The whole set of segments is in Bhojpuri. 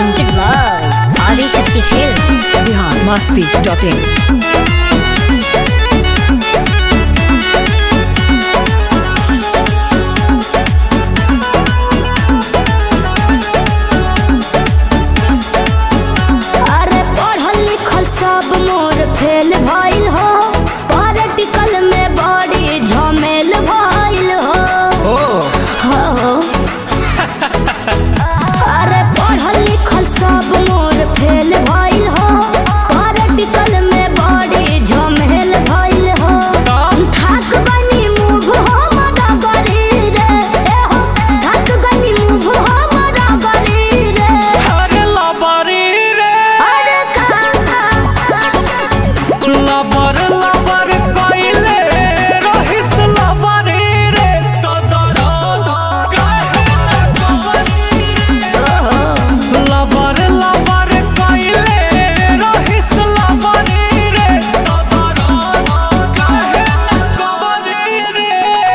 presented by Adi Shakti Films. biharmasti.in. Fail भइल हो प्रैक्टिकल में बड़ी झमेल भइल हो अरे पढ़ल लिखल सब मोर फेल भइल हो प्रैक्टिकल में बड़ी झमेल भइल हो थक गनी मुँह हमरा गरी रे थक गनी मुँह हमरा गरी रे अरे लबरी रे अरे लबर लबर कइले रहिस लबरी रे तो दरद काहे न कबरी रे लबर लबर कइले रहिस लबरी रे तो दरद काहे न कबरी रे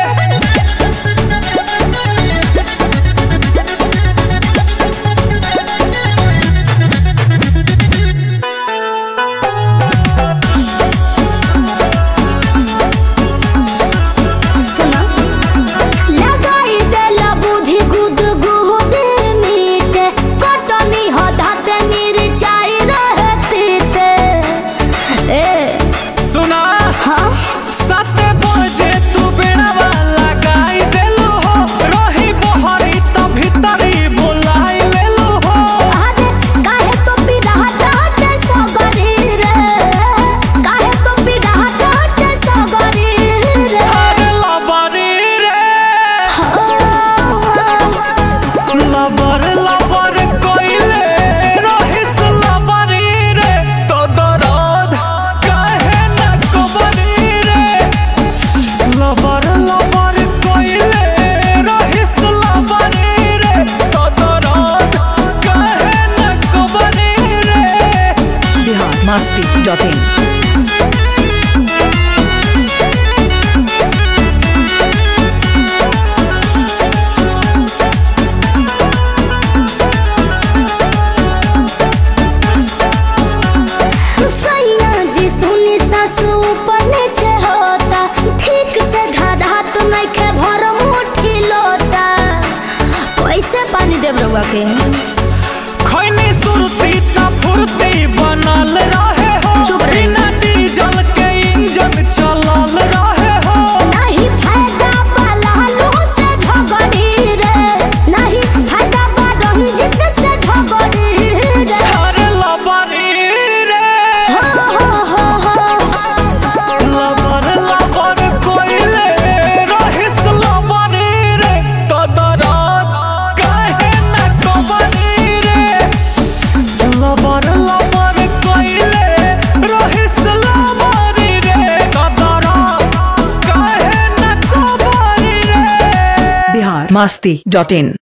सुना लगाई देला बुद्धि गुद गुद मीटे कटनी हो धाते मिर्चाई रहते ए सुना हाँ 7 बजे तू बेड़वा लगाई देलू हो रही बहरी त भीतरी बुलाई लेलू हो अरे काहे तो पिराहट सगरी रे काहे तो पिराहट सगरी रे अरे लबरी रे लबर लबर कइले रहिस लबरी रे तो दरद काहे न कबरी रे लबर लबर कइले रहिस लबरी रे तो दरद काहे न कबरी रे biharmasti.in. सैया जी सुनी सासू ऊपर नीचे होता ठीक से धाधा तो नहीं खे भर मुट्ठी लोटा कैसे पानी देव रउआ के खैनी सुरती त फुर्ती बनल रहे हो चुप रही। बिना डीजल के इंजन चलल रहे हो नहीं फायदा वाला लू से झगड़ी रे नहीं फायदा वाला रंजित से झगड़ी रे अरे लबरी रे हो लबर लबर कइले रहिस लबरी रे तो दरद काहे न कबरी रे लबर लबर कइले रहिस लबरी रे तो दरद काहे न कबरी रे biharmasti.in.